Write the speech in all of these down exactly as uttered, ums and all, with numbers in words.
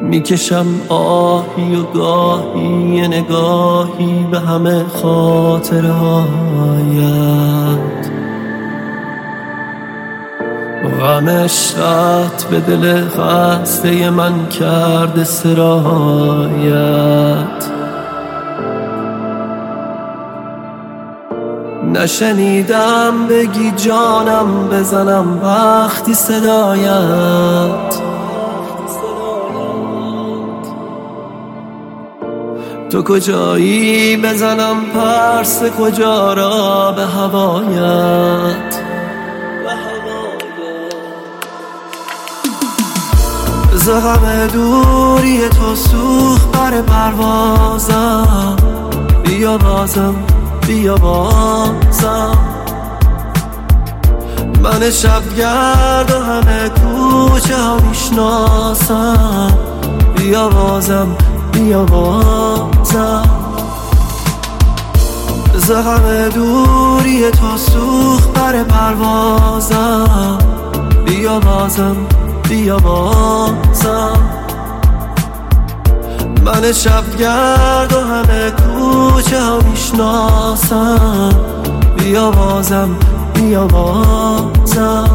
میکشم آهی و گاهی یه نگاهی به همه خاطرهایت، غم عشقت به دل خسته من کرده سرایت. نشنیدم بگی جانم بزنم وقتی صدایت، تو کجایی بزنم پرس کجا را به هوایت. ز غم دوری تو سوخت بر پروازم، بیا بازم بیا بازم. من شبگرد و همه کوچه ها میشناسم، بیا بازم بیا بازم. ز غم دوری تو سوخت بر پروازم، بیا بازم بیا بازم. من شبگرد و همه کوچه ها میشناسم، بیا بازم بیا بازم.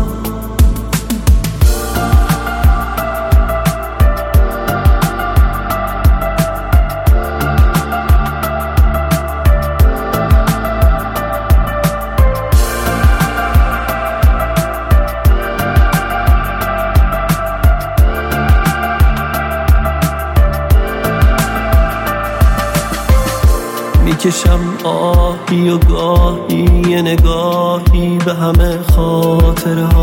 میکشم آهی و گاهی یه نگاهی به همه خاطرهایت،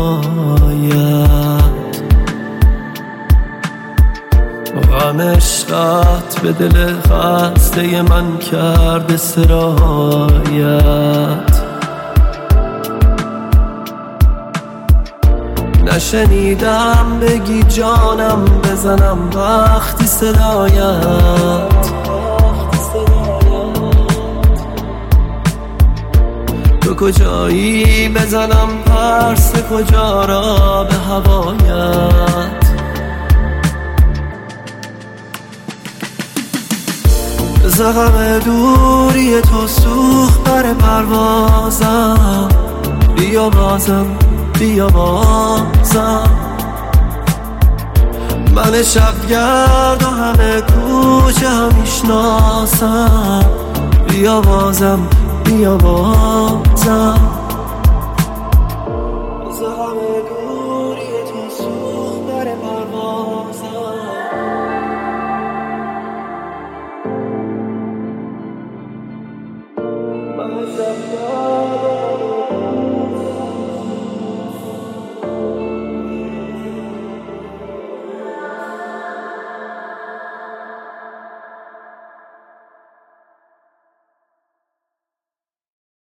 غم عشقت به دل خسته من کرده سرایت. نشنیدم بگی جانم بزنم وقتی صدایت، تو کجایی بزنم پرس کجا را به هوایت. ز غم دوری تو سوخت بر پروازم، بیا بازم بیا بازم. من شبگرد و همه کوچه ها میشناسم، بیا بازم بیا بازم. ز غم دوری تو سوخت بر پروازم، من شبگرد